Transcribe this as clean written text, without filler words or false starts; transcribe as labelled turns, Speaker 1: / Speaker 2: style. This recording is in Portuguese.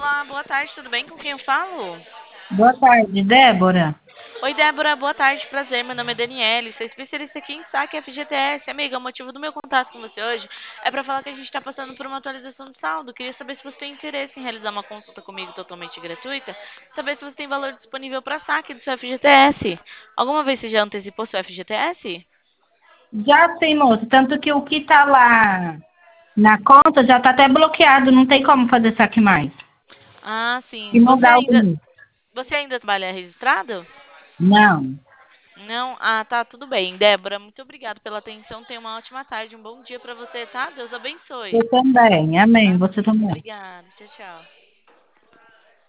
Speaker 1: Olá, boa tarde, tudo bem? Com quem eu falo?
Speaker 2: Boa tarde, Débora.
Speaker 1: Oi, Débora, boa tarde, prazer. Meu nome é Daniele, sou especialista aqui em saque FGTS. Amiga, o motivo do meu contato com você hoje é para falar que a gente está passando por uma atualização de saldo. Queria saber se você tem interesse em realizar uma consulta comigo totalmente gratuita, saber se você tem valor disponível para saque do seu FGTS. Alguma vez você já antecipou seu FGTS?
Speaker 2: Já sim, moça. Tanto que o que tá lá na conta já tá até bloqueado, não tem como fazer saque mais.
Speaker 1: Ah,
Speaker 2: E
Speaker 1: sim. Você
Speaker 2: mudar o
Speaker 1: ainda,
Speaker 2: limite.
Speaker 1: você ainda trabalha registrado?
Speaker 2: Não.
Speaker 1: Não? Ah, tá, tudo bem. Débora, muito obrigada pela atenção. Tenha uma ótima tarde, um bom dia para você, tá? Deus abençoe.
Speaker 2: Você também. Amém. Você
Speaker 1: Amém.
Speaker 2: também.
Speaker 1: Obrigada. Tchau, tchau.